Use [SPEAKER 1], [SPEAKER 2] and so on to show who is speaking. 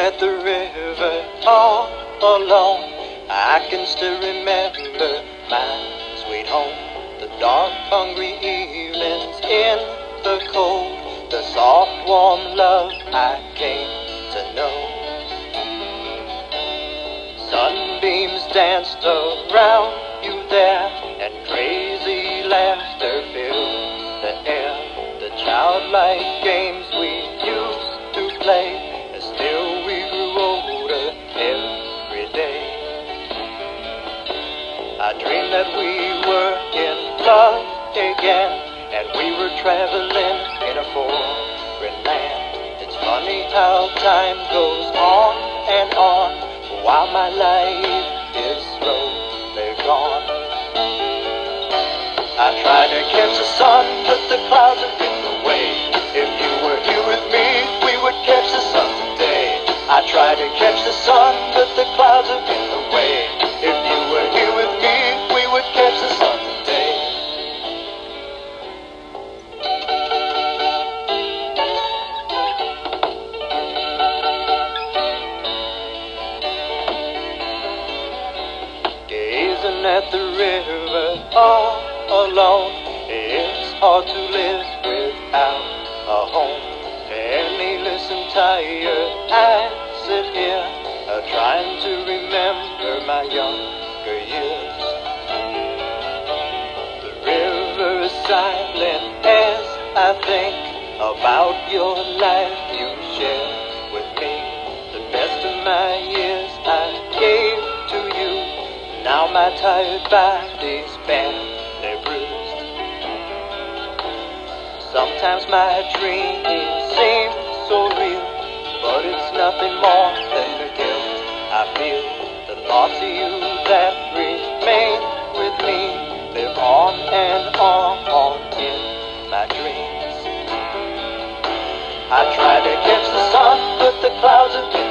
[SPEAKER 1] at the river all alone. I can still remember my sweet home. The dark, hungry evenings in the cold, the soft, warm love I came to know. Sunbeams danced around you there, and crazy laughter filled the air. The childlike games we used to play, and still we grew older every day. I dreamed that we were in love again, and we were traveling in a foreign land. It's funny how time goes on and on, while my life is slowly gone. I tried to catch the sun, but the clouds have been away. If you were here with me, we would catch the sun today. I tried to catch the sun, but the clouds have been away. If you were here with me, we would catch the sun today. Gazing at the river all alone, it's hard to live without a home. Penniless and tired, I sit here trying to remember my younger years. The river is silent as I think about your life you shared with me. The best of my years I gave to you. Now my tired body's badly bruised. Sometimes my dreams seem so real, but it's nothing more than the guilt I feel. The thoughts of you that remain with me live on and on in my dreams. I tried to catch the sun, but the clouds have been